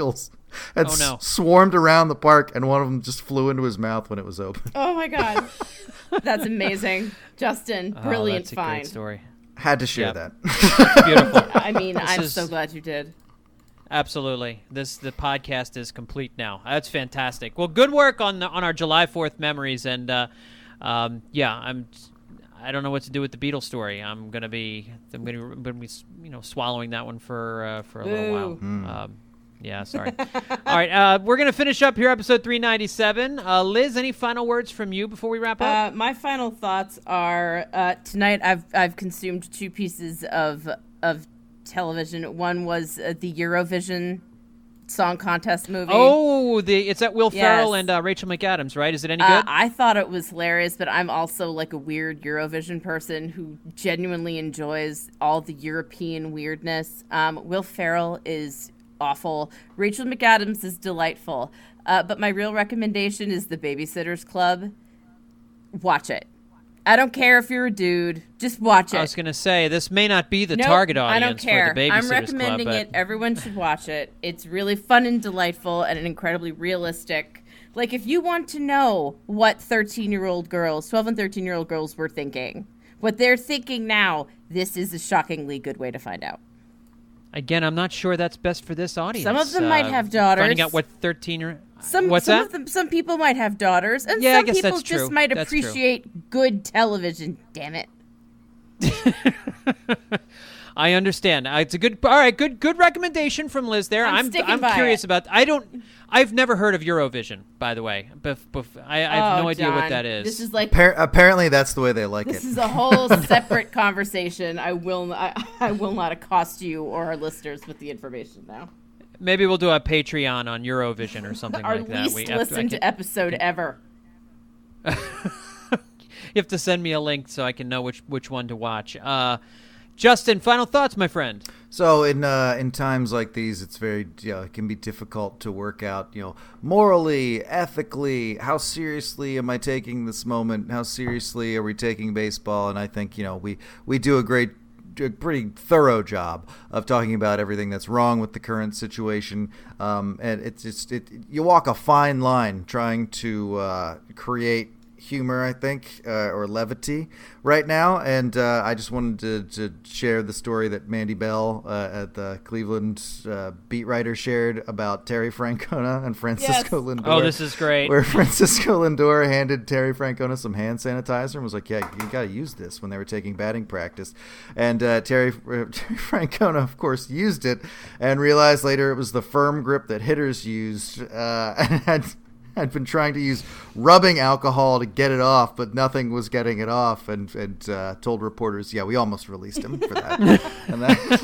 had swarmed around the park, and one of them just flew into his mouth when it was open. Oh my God. That's amazing. Justin, brilliant that's a find. great story. Had to share that. Beautiful. I mean, I'm so glad you did. Absolutely. The podcast is complete now. That's fantastic. Well, good work on our July 4th memories, and I don't know what to do with the Beatles story. I'm gonna be swallowing that one for a little while. Yeah, sorry. All right, we're gonna finish up here, episode 397. Liz, any final words from you before we wrap up? My final thoughts are tonight. I've consumed 2 pieces of television. One was the Eurovision Song Contest movie. Oh, it's that Will Ferrell and Rachel McAdams, right? Is it any good? I thought it was hilarious, but I'm also like a weird Eurovision person who genuinely enjoys all the European weirdness. Will Ferrell is awful. Rachel McAdams is delightful. But my real recommendation is The Babysitter's Club. Watch it. I don't care if you're a dude. Just watch it. I was going to say, this may not be the target audience I don't care. for The Babysitter's I'm recommending Club, it. Everyone should watch it. It's really fun and delightful and incredibly realistic. Like, if you want to know what 13-year-old girls, 12 and 13-year-old girls were thinking, what they're thinking now, this is a shockingly good way to find out. Again, I'm not sure that's best for this audience. Some of them might have daughters. Finding out what 13 Some people might have daughters, and yeah, some I guess people that's true. just might appreciate good television. Damn it! I understand. It's a good recommendation from Liz there. I'm curious about. I've never heard of Eurovision, by the way. I have no idea what that is. This is like apparently that's the way they like it. This is a whole separate conversation. I will not accost you or our listeners with the information now. Maybe we'll do a Patreon on Eurovision or something our like that. Our least listened episode ever. You have to send me a link so I can know which one to watch. Justin, final thoughts, my friend. So in times like these, it's very it can be difficult to work out, morally, ethically, how seriously am I taking this moment? How seriously are we taking baseball? And I think we do a pretty thorough job of talking about everything that's wrong with the current situation, and you walk a fine line trying to create humor, I think, or levity right now. And I just wanted to share the story that Mandy Bell at the Cleveland beat writer shared about Terry Francona and Francisco Lindor. Oh, this is great. Where Francisco Lindor handed Terry Francona some hand sanitizer and was like, yeah, you got to use this, when they were taking batting practice. And Terry Francona, of course, used it and realized later it was the firm grip that hitters used, and had been trying to use rubbing alcohol to get it off, but nothing was getting it off, and told reporters, we almost released him for that. And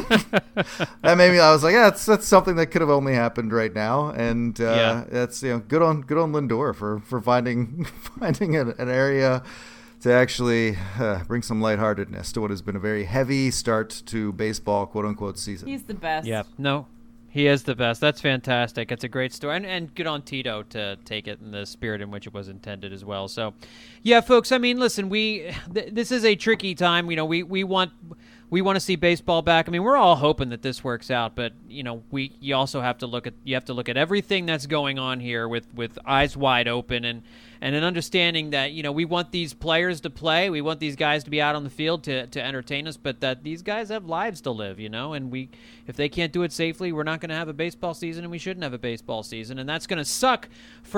that made me, I was like, that's something that could have only happened right now. And that's good on Lindor for finding an area to actually bring some lightheartedness to what has been a very heavy start to baseball, quote unquote, season. He's the best. Yeah, no. He is the best. That's fantastic. It's a great story. And good on Tito to take it in the spirit in which it was intended as well. So, yeah, folks, I mean, listen, this is a tricky time. We want to see baseball back. I mean, we're all hoping that this works out, but you also have to look at everything that's going on here with eyes wide open and an understanding that we want these players to play, we want these guys to be out on the field to entertain us, but that these guys have lives to live, and if they can't do it safely, we're not going to have a baseball season, and we shouldn't have a baseball season, and that's going to suck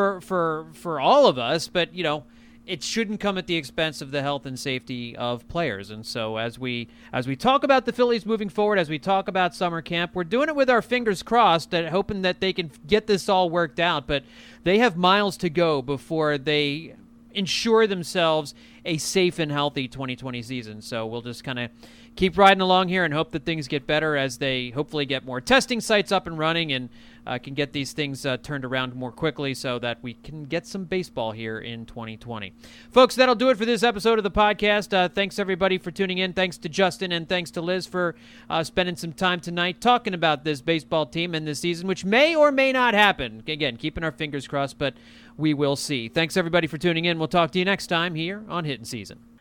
for all of us, but it shouldn't come at the expense of the health and safety of players. And so as we talk about the Phillies moving forward, as we talk about summer camp, we're doing it with our fingers crossed, hoping that they can get this all worked out. But they have miles to go before they ensure themselves a safe and healthy 2020 season. So we'll just kind of keep riding along here and hope that things get better as they hopefully get more testing sites up and running and can get these things turned around more quickly so that we can get some baseball here in 2020. Folks, that'll do it for this episode of the podcast. Thanks, everybody, for tuning in. Thanks to Justin and thanks to Liz for spending some time tonight talking about this baseball team and this season, which may or may not happen. Again, keeping our fingers crossed, but we will see. Thanks, everybody, for tuning in. We'll talk to you next time here on Hittin' Season.